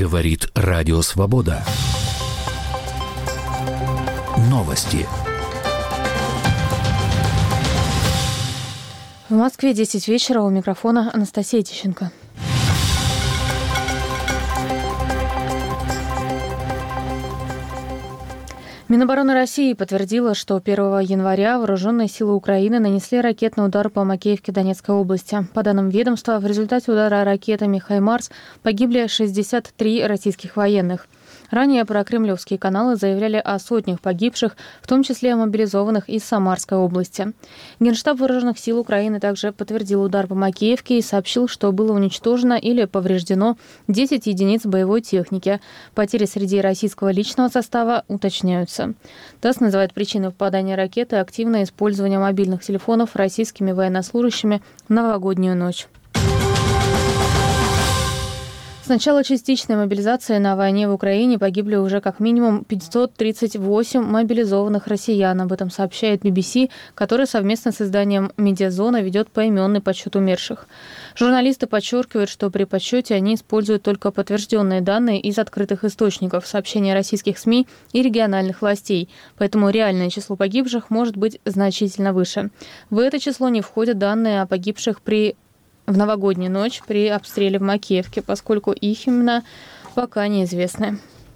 Говорит Радио Свобода. Новости. В Москве 10 вечера, у микрофона Анастасия Тищенко. Минобороны России подтвердила, что 1 января вооруженные силы Украины нанесли ракетный удар по Макеевке Донецкой области. По данным ведомства, в результате удара ракетами «Хаймарс» погибли 63 российских военных. Ранее прокремлевские каналы заявляли о сотнях погибших, в том числе мобилизованных из Самарской области. Генштаб Вооруженных сил Украины также подтвердил удар по Макеевке и сообщил, что было уничтожено или повреждено 10 единиц боевой техники. Потери среди российского личного состава уточняются. ТАСС называет причиной попадания ракеты активное использование мобильных телефонов российскими военнослужащими в новогоднюю ночь. С начала частичной мобилизации на войне в Украине погибли уже как минимум 538 мобилизованных россиян. Об этом сообщает BBC, который совместно с изданием «Медиазона» ведет поименный подсчет умерших. Журналисты подчеркивают, что при подсчете они используют только подтвержденные данные из открытых источников, сообщения российских СМИ и региональных властей, поэтому реальное число погибших может быть значительно выше. В это число не входят данные о погибших в новогоднюю ночь при обстреле в Макеевке, поскольку их имена пока неизвестны.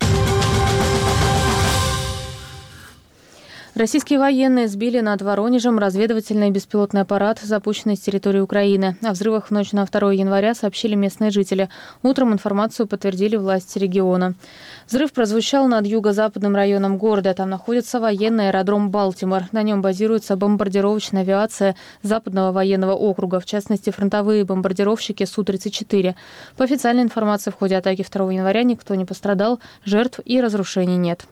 Российские военные сбили над Воронежем разведывательный беспилотный аппарат, запущенный с территории Украины. О взрывах в ночь на 2 января сообщили местные жители. Утром информацию подтвердили власти региона. Взрыв прозвучал над юго-западным районом города. Там находится военный аэродром «Балтимор». На нем базируется бомбардировочная авиация Западного военного округа, в частности, фронтовые бомбардировщики Су-34. По официальной информации, в ходе атаки 2 января никто не пострадал, жертв и разрушений нет.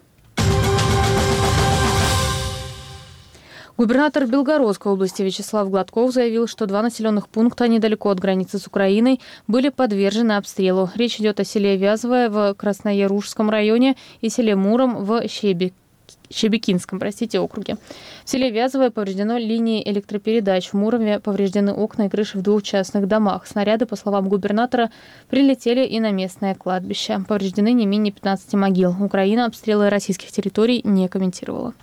Губернатор Белгородской области Вячеслав Гладков заявил, что 2 населенных пункта недалеко от границы с Украиной были подвержены обстрелу. Речь идет о селе Вязовое в Краснояружском районе и селе Муром в Щебекинском округе. В селе Вязовое повреждено линии электропередач. В Муроме повреждены окна и крыши в 2 частных домах. Снаряды, по словам губернатора, прилетели и на местное кладбище. Повреждены не менее 15 могил. Украина обстрелы российских территорий не комментировала.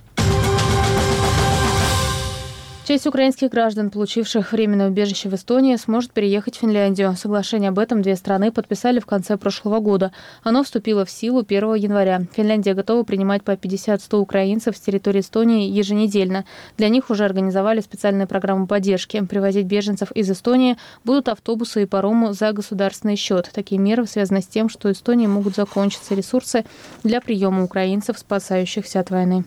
Часть украинских граждан, получивших временное убежище в Эстонии, сможет переехать в Финляндию. Соглашение об этом 2 страны подписали в конце прошлого года. Оно вступило в силу 1 января. Финляндия готова принимать по 50-100 украинцев с территории Эстонии еженедельно. Для них уже организовали специальные программы поддержки. Привозить беженцев из Эстонии будут автобусы и паромы за государственный счет. Такие меры связаны с тем, что в Эстонии могут закончиться ресурсы для приема украинцев, спасающихся от войны.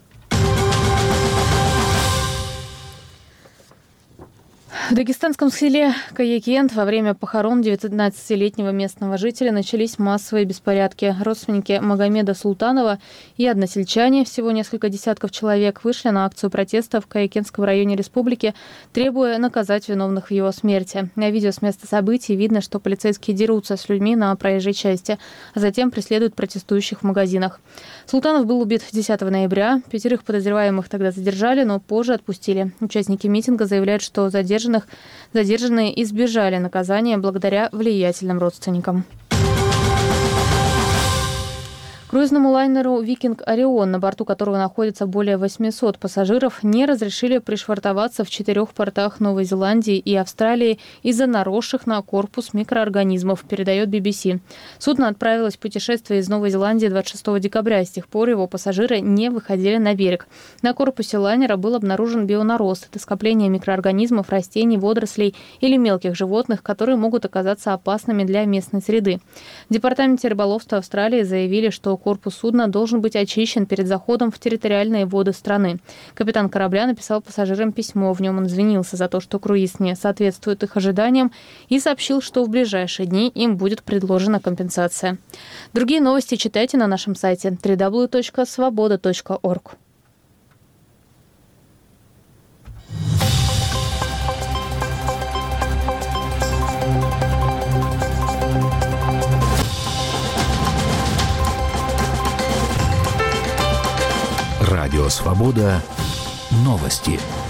В дагестанском селе Каякент во время похорон 19-летнего местного жителя начались массовые беспорядки. Родственники Магомеда Султанова и односельчане, всего несколько десятков человек, вышли на акцию протеста в Каякентском районе республики, требуя наказать виновных в его смерти. На видео с места событий видно, что полицейские дерутся с людьми на проезжей части, а затем преследуют протестующих в магазинах. Султанов был убит 10 ноября. 5 подозреваемых тогда задержали, но позже отпустили. Участники митинга заявляют, что задержанные избежали наказания благодаря влиятельным родственникам. Круизному лайнеру «Викинг Орион», на борту которого находится более 800 пассажиров, не разрешили пришвартоваться в 4 портах Новой Зеландии и Австралии из-за наросших на корпус микроорганизмов, передает BBC. Судно отправилось в путешествие из Новой Зеландии 26 декабря. С тех пор его пассажиры не выходили на берег. На корпусе лайнера был обнаружен бионарост – это скопление микроорганизмов, растений, водорослей или мелких животных, которые могут оказаться опасными для местной среды. В Департаменте рыболовства Австралии заявили, что корпус судна должен быть очищен перед заходом в территориальные воды страны. Капитан корабля написал пассажирам письмо. В нем он извинился за то, что круиз не соответствует их ожиданиям, и сообщил, что в ближайшие дни им будет предложена компенсация. Другие новости читайте на нашем сайте www.svoboda.org. Радио Свобода. Новости.